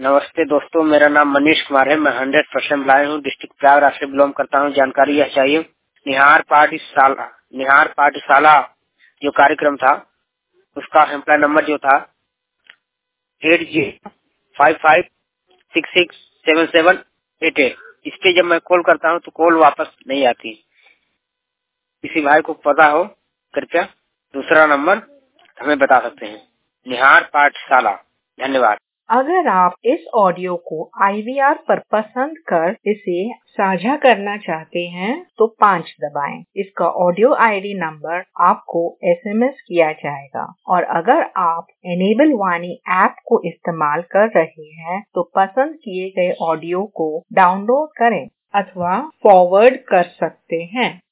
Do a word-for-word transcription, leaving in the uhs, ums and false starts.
नमस्ते दोस्तों, मेरा नाम मनीष कुमार है। मैं हंड्रेड परसेंट लाए हूँ, डिस्ट्रिक्ट प्रयागराज से बिलोंग करता हूँ। जानकारी यह चाहिए, निहार पाठशाला निहार पाठशाला जो कार्यक्रम था उसका हेल्पलाइन नंबर जो था eight zero five five six six seven seven eight eight. इस पे जब मैं कॉल करता हूँ तो कॉल वापस नहीं आती। किसी भाई को पता हो कृपया दूसरा नंबर हमें बता सकते हैं। निहार पाठशाला। धन्यवाद। अगर आप इस ऑडियो को आई वी आर पर पसंद कर इसे साझा करना चाहते हैं तो पाँच दबाएं। इसका ऑडियो आई डी नंबर आपको एस एम एस किया जाएगा। और अगर आप एनेबल वाणी ऐप को इस्तेमाल कर रहे हैं तो पसंद किए गए ऑडियो को डाउनलोड करें अथवा फॉरवर्ड कर सकते हैं।